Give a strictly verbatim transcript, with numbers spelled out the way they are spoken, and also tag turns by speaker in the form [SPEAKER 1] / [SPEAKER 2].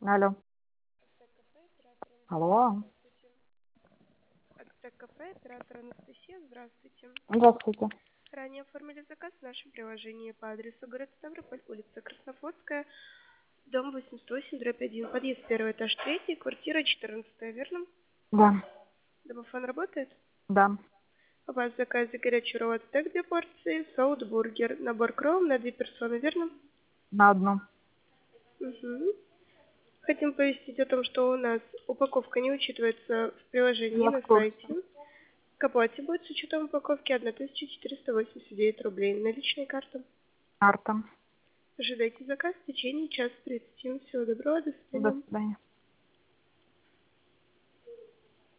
[SPEAKER 1] Алло. Алло.
[SPEAKER 2] Ацтек-кафе, оператор Анастасия, здравствуйте.
[SPEAKER 1] Здравствуйте.
[SPEAKER 2] Ранее оформили заказ в нашем приложении по адресу город Ставрополь, улица Краснофлотская, дом восемьдесят восемь, дробь один, подъезд первый этаж третий, квартира четырнадцатая, верно?
[SPEAKER 1] Да.
[SPEAKER 2] Домофон работает?
[SPEAKER 1] Да.
[SPEAKER 2] У вас в заказе горячий ролл ацтек две порции, соут-бургер, набор кром на две персоны, верно?
[SPEAKER 1] На одну.
[SPEAKER 2] Угу. Хотим повестить о том, что у нас упаковка не учитывается в приложении
[SPEAKER 1] Я в
[SPEAKER 2] на
[SPEAKER 1] курсе.
[SPEAKER 2] сайте. К оплате будет с учетом упаковки тысяча четыреста восемьдесят девять рублей. Наличные карты.
[SPEAKER 1] Карта.
[SPEAKER 2] Ожидайте заказ в течение часа тридцати. Всего доброго, до
[SPEAKER 1] До
[SPEAKER 2] свидания.
[SPEAKER 1] свидания.